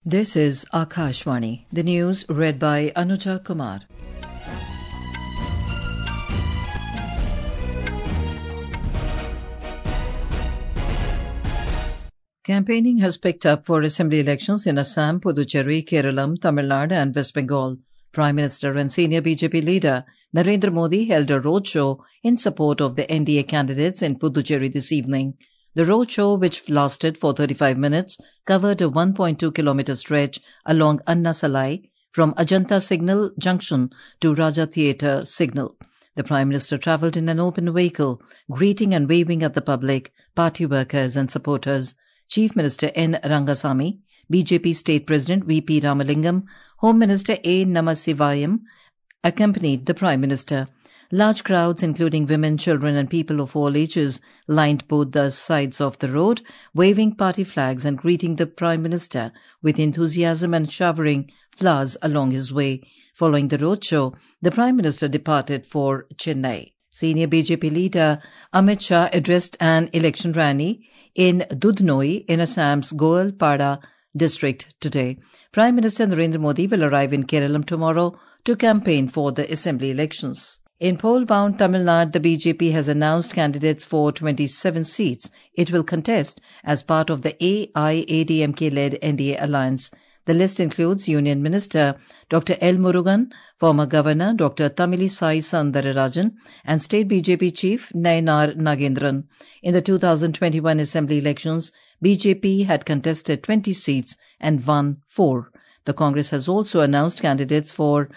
This is Akashvani. The news read by Anuja Kumar. Campaigning has picked up for assembly elections in Assam, Puducherry, Kerala, Tamil Nadu and West Bengal. Prime Minister and senior BJP leader Narendra Modi held a roadshow in support of the NDA candidates in Puducherry this evening. The roadshow, which lasted for 35 minutes, covered a 1.2-kilometer stretch along Anna Salai from Ajanta Signal Junction to Raja Theatre Signal. The Prime Minister travelled in an open vehicle, greeting and waving at the public, party workers and supporters. Chief Minister N. Rangasamy, BJP State President V.P. Ramalingam, Home Minister A. Namasivayam accompanied the Prime Minister. Large crowds, including women, children and people of all ages, lined both the sides of the road, waving party flags and greeting the Prime Minister with enthusiasm and showering flowers along his way. Following the roadshow, the Prime Minister departed for Chennai. Senior BJP leader Amit Shah addressed an election rally in Dudhnoi in Assam's Goalpada district today. Prime Minister Narendra Modi will arrive in Kerala tomorrow to campaign for the assembly elections. In poll-bound Tamil Nadu, the BJP has announced candidates for 27 seats it will contest as part of the AIADMK-led NDA alliance. The list includes Union Minister Dr. L. Murugan, former Governor Dr. Tamilisai Soundararajan, and State BJP Chief Nayanar Nagendran. In the 2021 Assembly elections, BJP had contested 20 seats and won 4. The Congress has also announced candidates for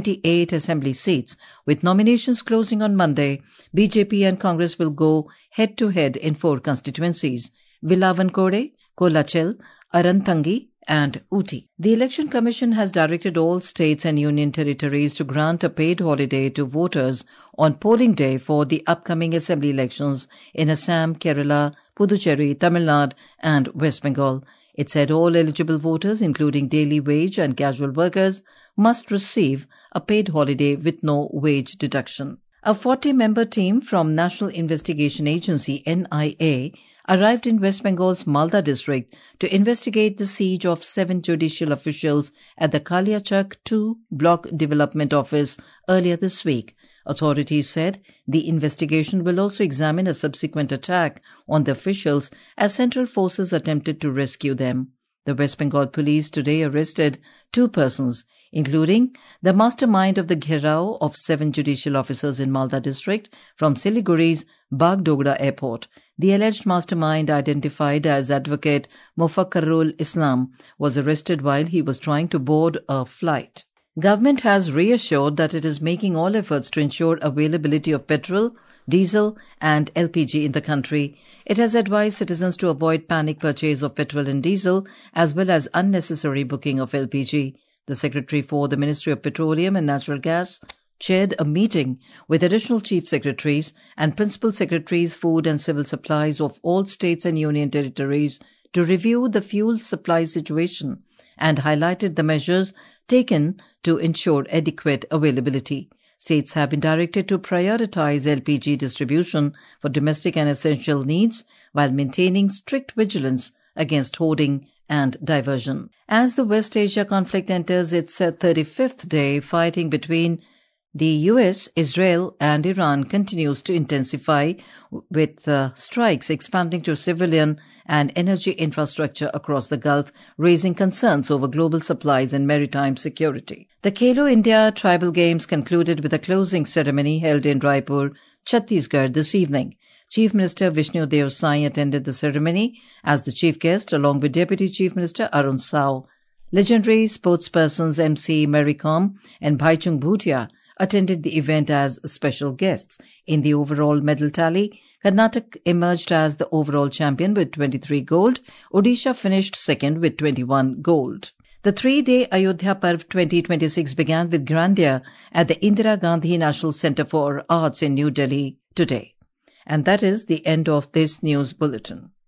28 Assembly seats. With nominations closing on Monday, BJP and Congress will go head-to-head in 4 constituencies: Vilavankode, Kolachel, Arantangi, and Ooty. The Election Commission has directed all states and union territories to grant a paid holiday to voters on polling day for the upcoming assembly elections in Assam, Kerala, Puducherry, Tamil Nadu and West Bengal. It said all eligible voters, including daily wage and casual workers, must receive a paid holiday with no wage deduction. A 40-member team from National Investigation Agency NIA arrived in West Bengal's Malda district to investigate the siege of 7 judicial officials at the Kaliachak 2 Block Development Office earlier this week. Authorities said the investigation will also examine a subsequent attack on the officials as central forces attempted to rescue them. The West Bengal police today arrested 2 persons, including the mastermind of the Gherao of 7 judicial officers in Malda district from Siliguri's Bagdogra airport. The alleged mastermind, identified as Advocate Mofakkarul Islam, was arrested while he was trying to board a flight. Government has reassured that it is making all efforts to ensure availability of petrol, diesel and LPG in the country. It has advised citizens to avoid panic purchase of petrol and diesel as well as unnecessary booking of LPG. The Secretary for the Ministry of Petroleum and Natural Gas chaired a meeting with additional chief secretaries and principal secretaries, food and civil supplies of all states and union territories to review the fuel supply situation and highlighted the measures taken to ensure adequate availability. States have been directed to prioritize LPG distribution for domestic and essential needs while maintaining strict vigilance against hoarding and diversion. As the West Asia conflict enters its 35th day, fighting between the US, Israel and Iran continues to intensify, with strikes expanding to civilian and energy infrastructure across the Gulf, raising concerns over global supplies and maritime security. The Khelo India Tribal Games concluded with a closing ceremony held in Raipur, Chhattisgarh this evening. Chief Minister Vishnu Dev Sai attended the ceremony as the chief guest along with Deputy Chief Minister Arun Sao. Legendary sportspersons MC Mary Kom and Bhaichung Bhutia attended the event as special guests. In the overall medal tally, Karnataka emerged as the overall champion with 23 gold. Odisha finished second with 21 gold. The 3-day Ayodhya Parv 2026 began with grandeur at the Indira Gandhi National Centre for Arts in New Delhi today. And that is the end of this news bulletin.